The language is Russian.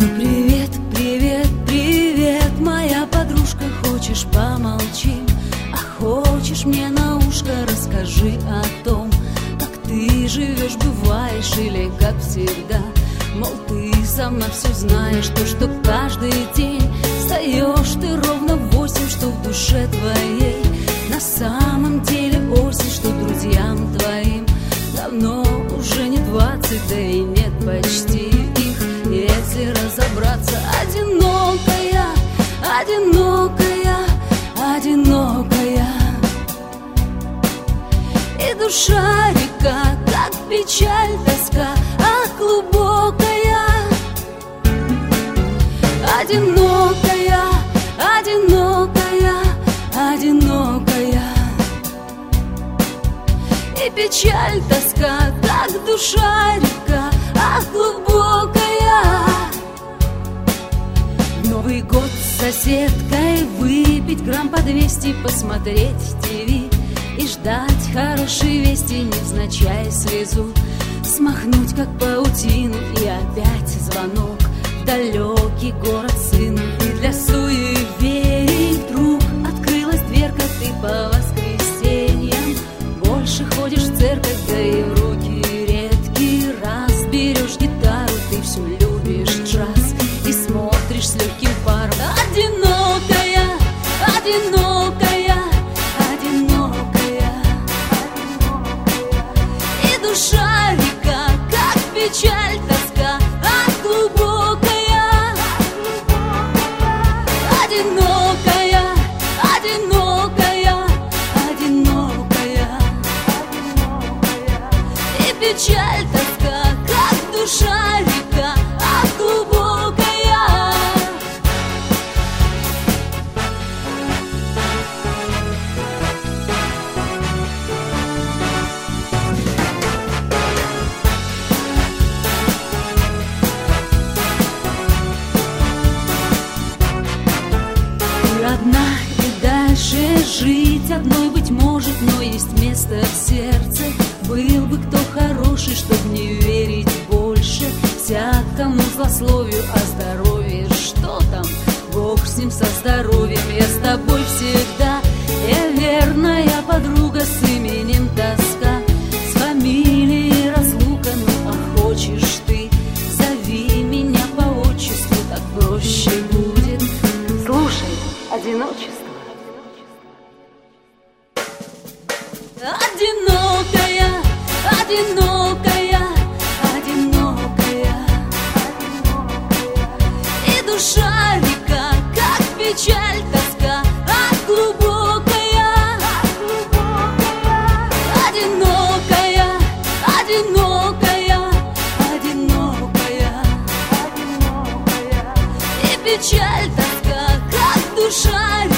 Привет, привет, привет, моя подружка, хочешь помолчим? А хочешь мне на ушко расскажи о том, как ты живешь, бываешь или как всегда. Мол, ты сама все знаешь, то, что каждый день встаешь ты ровно в 8, что в душе твоей на самом деле осень, что друзьям твоим давно уже не 20, да и нет почти их. Если разобраться, одинокая, одинокая, одинокая. И душа река, как печаль, тоска, глубокая. Одинокая, одинокая, одинокая. И печаль, тоска, как душа река, глубокая. Новый год с соседкой выпить грамм по 200, посмотреть ТВ и ждать хорошей вести, невзначай слезу смахнуть, как паутину. И опять звонок в далекий город сыну. И для суеверий вдруг открылась дверка. Ты по воскресеньям больше ходишь в церковь, да и в руки редкий раз берешь гитару. Ты все любишь джаз и смотришь с легким паром. Одинокая, одинокая, одинокая. И душа река, как печаль, тоска, глубокая. Одинокая, одинокая, одинокая. И печаль, тоска, как душа река, глубокая. Одна и дальше жить одной, быть может, но есть место в сердце. Был бы кто хороший, чтоб не верить больше всякому злословию о здоровье. Что там, Бог с ним, со здоровьем. Я с тобой всегда, я верная подруга с именем тоска, с фамилией разлука. Ну а хочешь ты, зови меня по отчеству, так проще будет. Слушай, одиночество. Одинокая, одинокая, одинокая. И душа река, как печаль, тоска, глубокая. Одинокая, одинокая, одинокая. И печаль, тоска, как душа река.